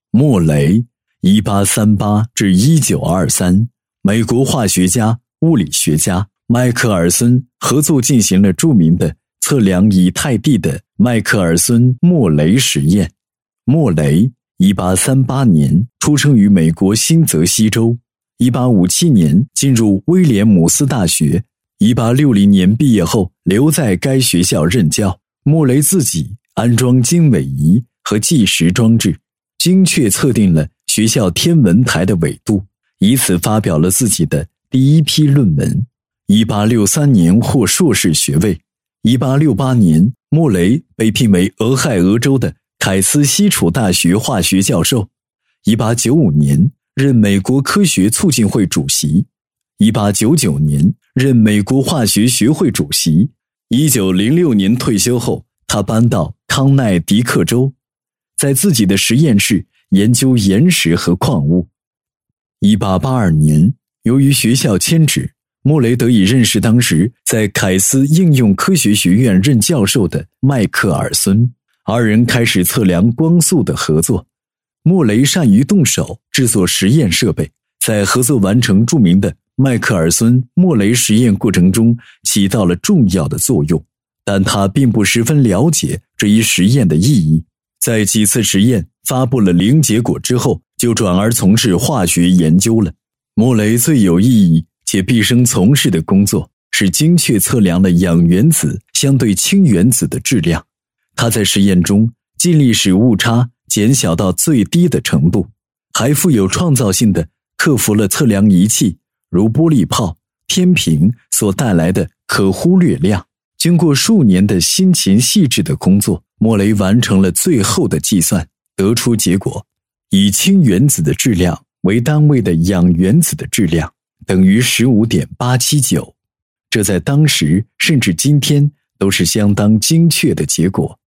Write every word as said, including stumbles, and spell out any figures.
莫雷 一八三八至一九二三， 美国化学家、物理学家迈克尔孙合作进行了著名的测量以太地的迈克尔孙莫雷实验。莫雷一八三八年出生于美国新泽西州，一八五七年进入威廉姆斯大学，一八六零年毕业后留在该学校任教。莫雷自己安装经纬仪和计时装置，精确测定了学校天文台的纬度，以此发表了自己的第一批论文。一八六三年获硕士学位。一八六八年，莫雷被聘为俄亥俄州的凯斯西楚大学化学教授。一八九五年，任美国科学促进会主席。一八九九年，任美国化学学会主席。一九零六年退休后，他搬到康奈狄克州，在自己的实验室研究岩石和矿物。一八八二年，由于学校迁址，莫雷得以认识当时在凯斯应用科学学院任教授的迈克尔孙，二人开始测量光速的合作。莫雷善于动手制作实验设备，在合作完成著名的迈克尔孙莫雷实验过程中起到了重要的作用，但他并不十分了解这一实验的意义。在几次实验发布了零结果之后，就转而从事化学研究了。莫雷最有意义且毕生从事的工作是精确测量了氧原子相对氢原子的质量。他在实验中尽力使误差减小到最低的程度，还富有创造性地克服了测量仪器如玻璃泡、天平所带来的可忽略量。经过数年的辛勤细致的工作，莫雷完成了最后的计算，得出结果：以氢原子的质量为单位的氧原子的质量等于 十五点八七九， 这在当时甚至今天都是相当精确的结果。